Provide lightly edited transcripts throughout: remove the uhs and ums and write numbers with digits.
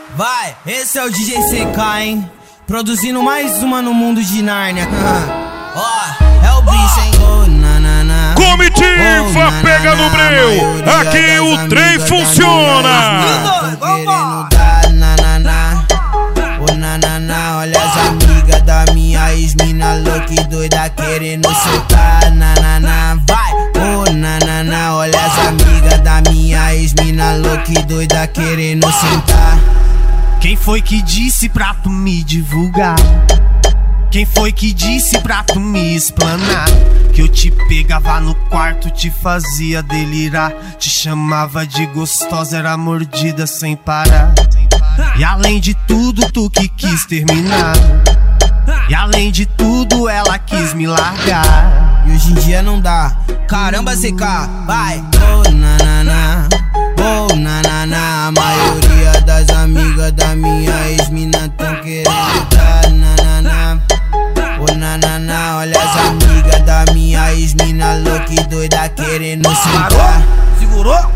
Vai, esse é o DJ CK, hein? Produzindo mais uma no mundo de Nárnia. Ó, é o bicho, hein? Oh, nanana. Comitiva pega no breu. Aqui o trem funciona. Querendo dar nananá. Oh, nananá, olha as amigas da minha ex-mina louca e doida querendo soltar. Nananá, vai. Oh, nananá, olha as amigas da minha ex-mina louca e doida querendo sentar. Quem foi que disse pra tu me divulgar? Quem foi que disse pra tu me explanar? Que eu te pegava no quarto, te fazia delirar, te chamava de gostosa, era mordida sem parar. E além de tudo, tu que quis terminar. E além de tudo, ela quis me largar. E hoje em dia não dá. Caramba, CK, vai. Oh, nananá. Oh, nananá. A maioria das amigas da minha ex-mina tão querendo dar nananá. Oh, nananá. Olha as amigas da minha ex-mina louca e doida querendo sentar. Segurou?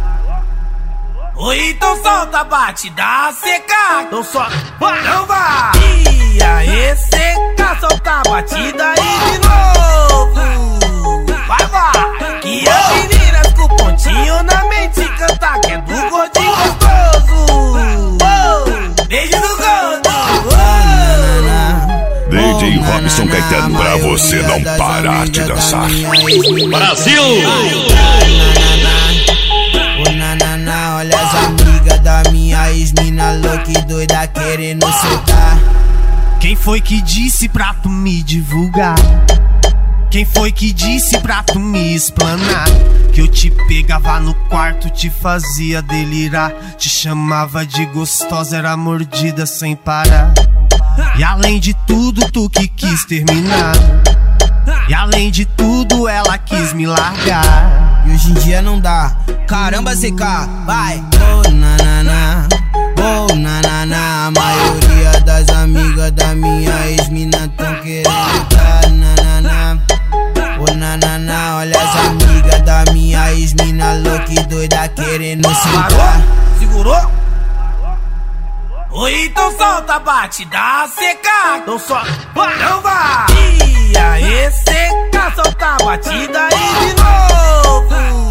Oi, então solta a batida, CK. Então só não vai. E aí, CK, solta a batida aí de novo. Vai. Que as meninas com pontinho na mente canta que é do gordinho gostoso. Beijo do gordo. DJ Robson Caetano, pra você não parar de dançar. Brasil! Oh, nananá, olha as amigas da minha ex-mina louca e doida querendo soltar. Quem foi que disse pra tu me divulgar? Quem foi que disse pra tu me explanar? Que eu te pegava no quarto, te fazia delirar, te chamava de gostosa, era mordida sem parar. E além de tudo, tu que quis terminar. E além de tudo, ela quis me largar. E hoje em dia não dá. Caramba, CK, vai. Oh, nananá. Oh, nananá. A maioria das amigas da minha ex-mina tão querendo dar nananá. Oh, nananá. Olha as amigas da minha ex-mina louca e doida querendo sentar. Segurou? Oi, então solta a batida, CK. Então só não vai. E aí, CK, solta a batida aí de novo.